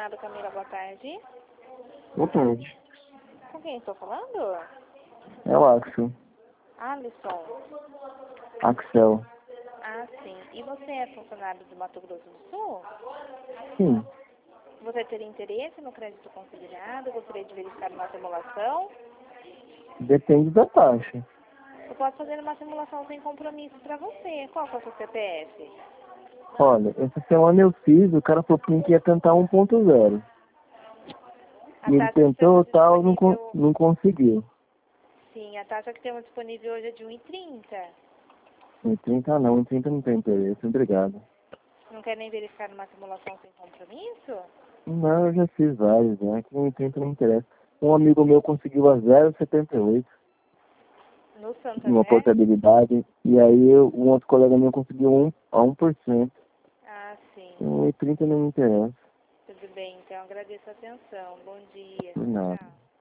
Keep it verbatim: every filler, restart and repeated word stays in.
ar-condicionado, Camila, boa tarde. Boa tarde. Com quem estou falando? É o Axel. Alisson. Axel. Ah, sim. E você é funcionário do Mato Grosso do Sul? Sim. Você teria interesse no crédito considerado? Gostaria de verificar uma simulação? Depende da taxa. Eu posso fazer uma simulação sem compromisso para você. Qual que é o seu C P F? Olha, essa semana eu fiz, o cara falou que ia tentar um ponto zero. A E ele taxa que tentou temos tal, não, con- disponível... não conseguiu. Sim, a taxa que temos disponível hoje é de um e trinta. Em trinta não, em trinta não tem interesse, obrigado. Não quer nem verificar uma simulação sem compromisso? Não, eu já fiz vários, né? Que em trinta não me interessa. Um amigo meu conseguiu a zero vírgula setenta e oito. No Uma Santander? portabilidade. E aí eu, um outro colega meu conseguiu um, a um por cento. Ah, sim. um e trinta não me interessa. Tudo bem, então agradeço a atenção. Bom dia. Por nada. Tchau.